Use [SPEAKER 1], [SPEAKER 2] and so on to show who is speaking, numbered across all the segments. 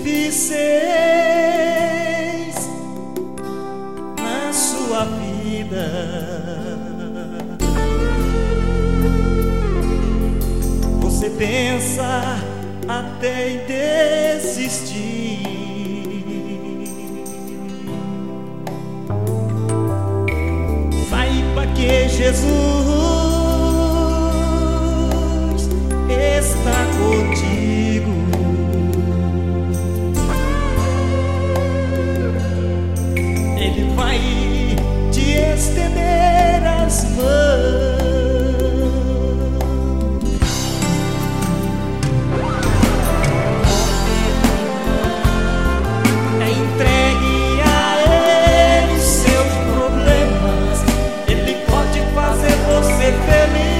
[SPEAKER 1] difíceis na sua vida. Você pensa até em desistir. Saiba que Jesus está contigo. Ele vai te estender as mãos. Entregue a Ele os seus problemas. Ele pode fazer você feliz.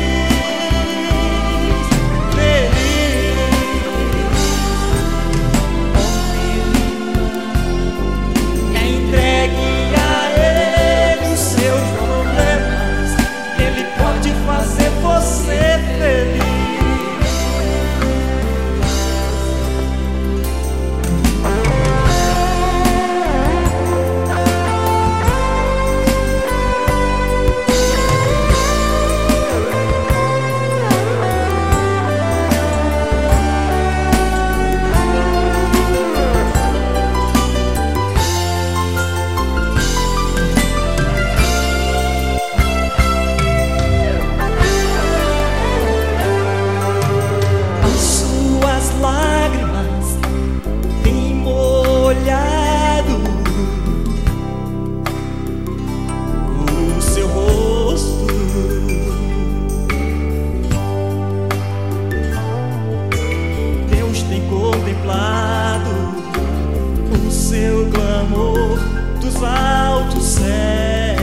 [SPEAKER 1] Contemplado o seu clamor dos altos céus,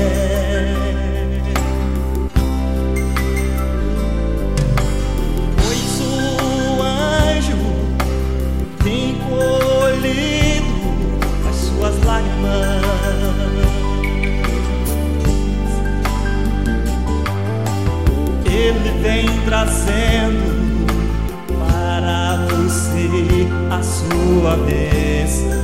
[SPEAKER 1] pois o anjo tem colhido as suas lágrimas. Ele vem trazendo para você a sua bênção.